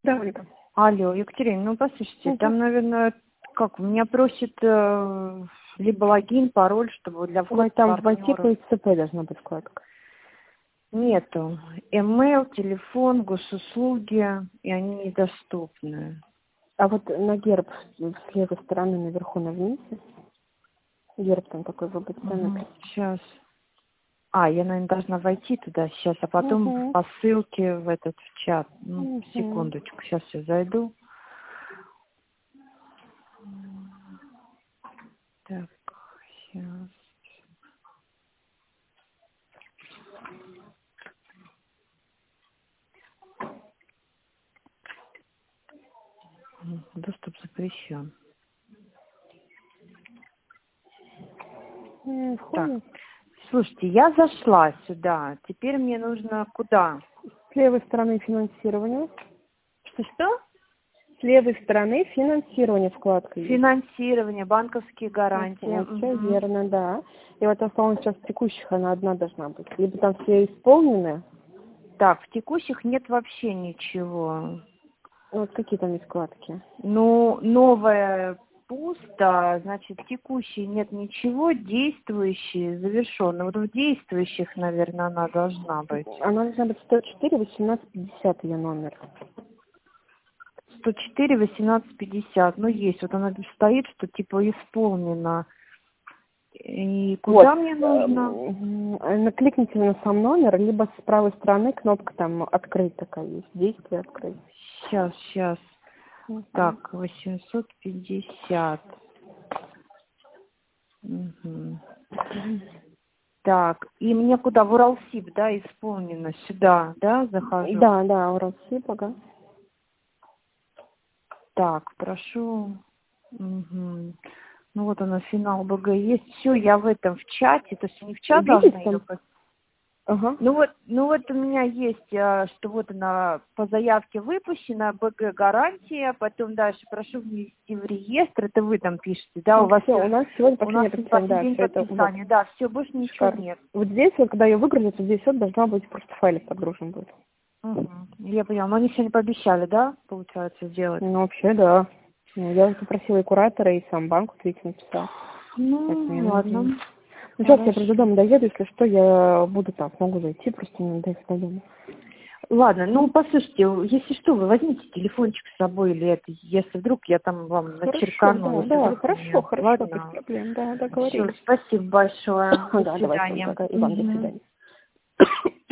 Да, Ольга. Алло, Екатерина, ну послушайте, там, наверное, как, меня просит либо логин, пароль, чтобы для входа Там войти партнера. по ИЦП должна быть вкладка. Нету. Email, телефон, госуслуги, и они недоступны. А вот на герб с левой стороны наверху нажмите. Герб там такой выбыть цены. Сейчас. Я, наверное, должна войти туда сейчас, а потом по ссылке в этот в чат. Секундочку, сейчас я зайду. Так, сейчас. Доступ запрещен. Так, слушайте, я зашла сюда. Теперь мне нужно куда? С левой стороны финансирование. Что? С левой стороны финансирование вкладка есть. Финансирование, банковские гарантии. Все верно, да. И вот основном сейчас в текущих она одна должна быть. Либо там все исполнены. Так, в текущих нет вообще ничего. Вот какие там есть вкладки? Ну, новое пусто, значит, текущие нет ничего, действующие завершенные. Вот в действующих, наверное, она должна быть. Она должна быть 104 18 50 ее номер. 104 18 50. Ну, есть. Вот она стоит, что типа исполнено. И куда мне нужно? Накликните на сам номер, либо с правой стороны кнопка там «Открыть» такая есть. Действие «Открыть». Сейчас. Так, 850. Так, и мне куда? В Уралсиб, да, исполнено. Сюда, да, захожу? Да, Уралсиб, ага. Так, прошу. Ну вот она, финал БГ есть. Все, я в этом, в чате. То есть не в чат должна ее... Ага. Ну вот у меня есть, что вот она по заявке выпущена, БГ гарантия, потом дальше прошу внести в реестр, это вы там пишете, да, у вас все, у нас сегодня последний день подписания, да, все, больше ничего нет. Вот здесь вот, когда ее выгрузят, здесь вот должна быть просто файлик подгружен будет. Я поняла, но они сегодня пообещали, да, получается, сделать? Ну, вообще, да. Я попросила и куратора, и сам банк, вот видите, написал. Ладно. Ну, сейчас я до дома доеду, если что, я буду там, могу зайти, просто не доехать до дома. Ладно, ну, послушайте, если что, вы возьмите телефончик с собой или это, если вдруг я там вам начеркану. Да, хорошо, без проблем, да, договорились. Все, спасибо большое. До свидания. И вам до свидания.